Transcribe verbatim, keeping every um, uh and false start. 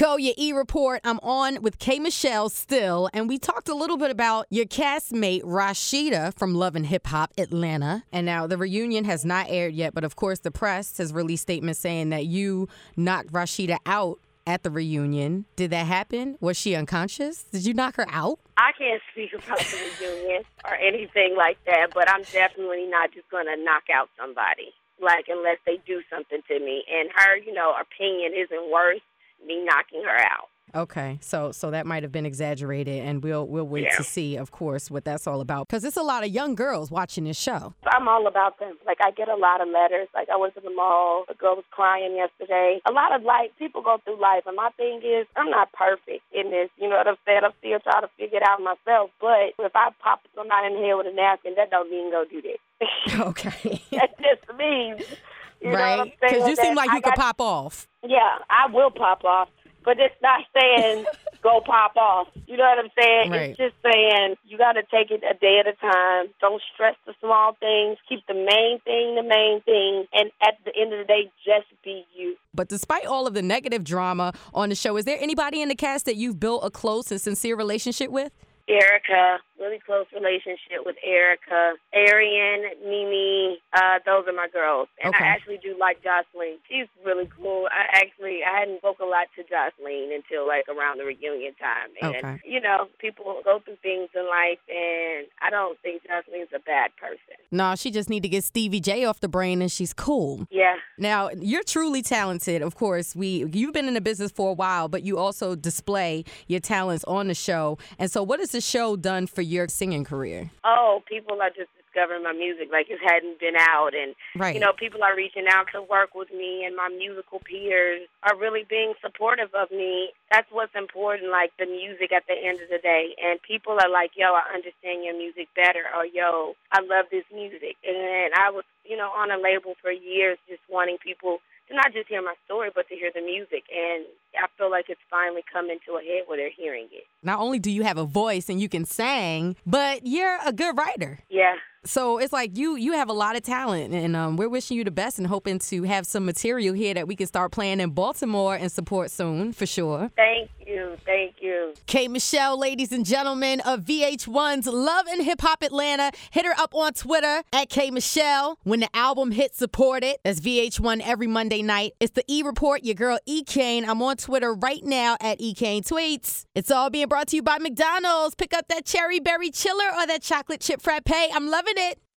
Jericho, your E-Report. I'm on with K. Michelle still, and we talked a little bit about your castmate, Rashida, from Love and Hip Hop Atlanta. And now the reunion has not aired yet, but of course the press has released statements saying that you knocked Rashida out at the reunion. Did that happen? Was she unconscious? Did you knock her out? I can't speak about the reunion or anything like that, but I'm definitely not just going to knock out somebody, like, unless they do something to me. And her, you know, opinion isn't worth me knocking her out. Okay, so so that might have been exaggerated, and we'll we'll wait Yeah. to see, of course, what that's all about. Because it's a lot of young girls watching this show. I'm all about them. Like, I get a lot of letters. Like, I went to the mall. A girl was crying yesterday. A lot of, like, people go through life. And my thing is, I'm not perfect in this. You know what I'm saying? I'm still trying to figure it out myself. But if I pop somebody in the head with a napkin, that don't mean go do that. Okay. That just means, you know what I'm Right? saying? Because you seem That like you I could got- pop off. Yeah, I will pop off. But it's not saying go pop off. You know what I'm saying? Right. It's just saying you got to take it a day at a time. Don't stress the small things. Keep the main thing the main thing. And at the end of the day, just be you. But despite all of the negative drama on the show, is there anybody in the cast that you've built a close and sincere relationship with? Erica, really close relationship with Erica. Arian, Mimi, uh, those are my girls. And Okay. I actually do like Jocelyn. She's really cool. I actually, I hadn't spoke a lot to Jocelyn until, like, around the reunion time. And, Okay. you know, people go through things in life, and I don't think Jocelyn's a bad person. No, she just need to get Stevie J off the brain, and she's cool. Yeah. Now, you're truly talented. Of course, we you've been in the business for a while, but you also display your talents on the show. And so what has the show done for your singing career? Oh, people are just discovering my music like it hadn't been out. And, Right. you know, people are reaching out to work with me, and my musical peers are really being supportive of me. That's what's important, like the music at the end of the day. And people are like, yo, I understand your music better, or yo, I love this music. And I was, you know, on a label for years just wanting people to not just hear my story, but to hear the music. And I feel like it's finally coming to a head where they're hearing it. Not only do you have a voice and you can sing, but you're a good writer. Yeah. So it's like you you have a lot of talent, and um, we're wishing you the best and hoping to have some material here that we can start playing in Baltimore and support soon, for sure. Thank you. Thank you. K. Michelle, ladies and gentlemen of V H one's Love and Hip Hop Atlanta. Hit her up on Twitter at K. Michelle. When the album hits, support it. That's V H one every Monday night. It's the E-Report, your girl E. Kane. I'm on Twitter right now at E. Kane Tweets. It's all being brought to you by McDonald's. Pick up that cherry berry chiller or that chocolate chip frappe. I'm loving it.